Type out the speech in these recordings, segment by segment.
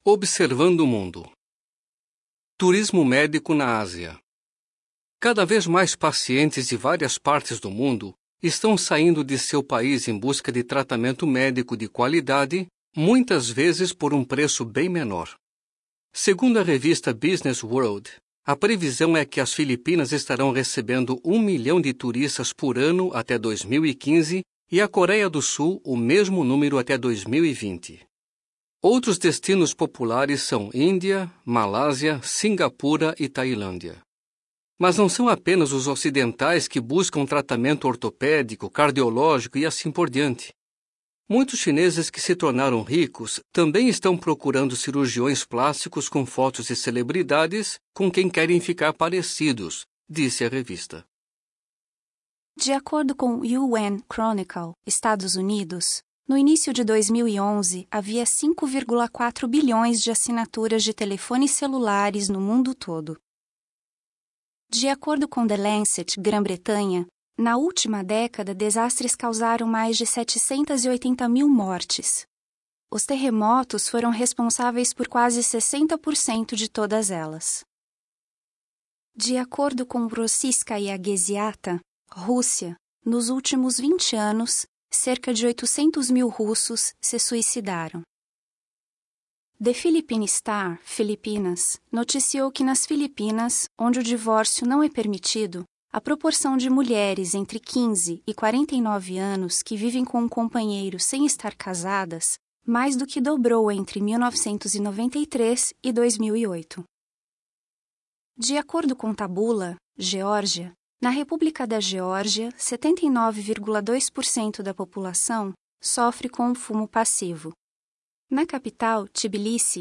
Observando o mundo. Turismo médico na Ásia. Cada vez mais pacientes de várias partes do mundo estão saindo de seu país em busca de tratamento médico de qualidade, muitas vezes por um preço bem menor. Segundo a revista Business World, a previsão é que as Filipinas estarão recebendo 1 milhão de turistas por ano até 2015 e a Coreia do Sul o mesmo número até 2020. Outros destinos populares são Índia, Malásia, Singapura e Tailândia. Mas não são apenas os ocidentais que buscam tratamento ortopédico, cardiológico e assim por diante. Muitos chineses que se tornaram ricos também estão procurando cirurgiões plásticos com fotos de celebridades com quem querem ficar parecidos, disse a revista. De acordo com o UN Chronicle, Estados Unidos, no início de 2011, havia 5,4 bilhões de assinaturas de telefones celulares no mundo todo. De acordo com The Lancet, Grã-Bretanha, na última década, desastres causaram mais de 780 mil mortes. Os terremotos foram responsáveis por quase 60% de todas elas. De acordo com Rossiyskaya Geziata, Rússia, nos últimos 20 anos, cerca de 800 mil russos se suicidaram. The Philippine Star, Filipinas, noticiou que nas Filipinas, onde o divórcio não é permitido, a proporção de mulheres entre 15 e 49 anos que vivem com um companheiro sem estar casadas mais do que dobrou entre 1993 e 2008. De acordo com Tabula, Geórgia, na República da Geórgia, 79,2% da população sofre com o fumo passivo. Na capital, Tbilisi,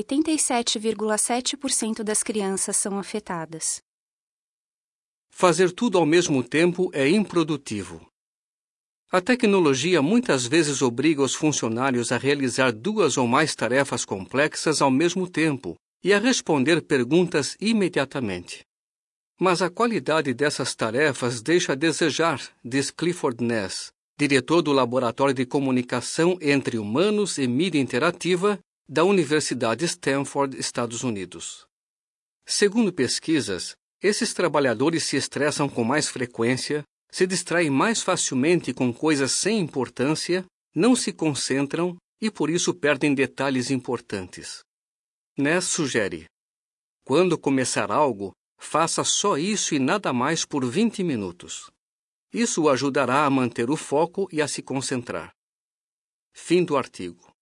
87,7% das crianças são afetadas. Fazer tudo ao mesmo tempo é improdutivo. A tecnologia muitas vezes obriga os funcionários a realizar 2 ou mais tarefas complexas ao mesmo tempo e a responder perguntas imediatamente. Mas a qualidade dessas tarefas deixa a desejar, diz Clifford Ness, diretor do Laboratório de Comunicação entre Humanos e Mídia Interativa da Universidade Stanford, Estados Unidos. Segundo pesquisas, esses trabalhadores se estressam com mais frequência, se distraem mais facilmente com coisas sem importância, não se concentram e por isso perdem detalhes importantes. Ness sugere: quando começar algo, faça só isso e nada mais por 20 minutos. Isso o ajudará a manter o foco e a se concentrar. Fim do artigo.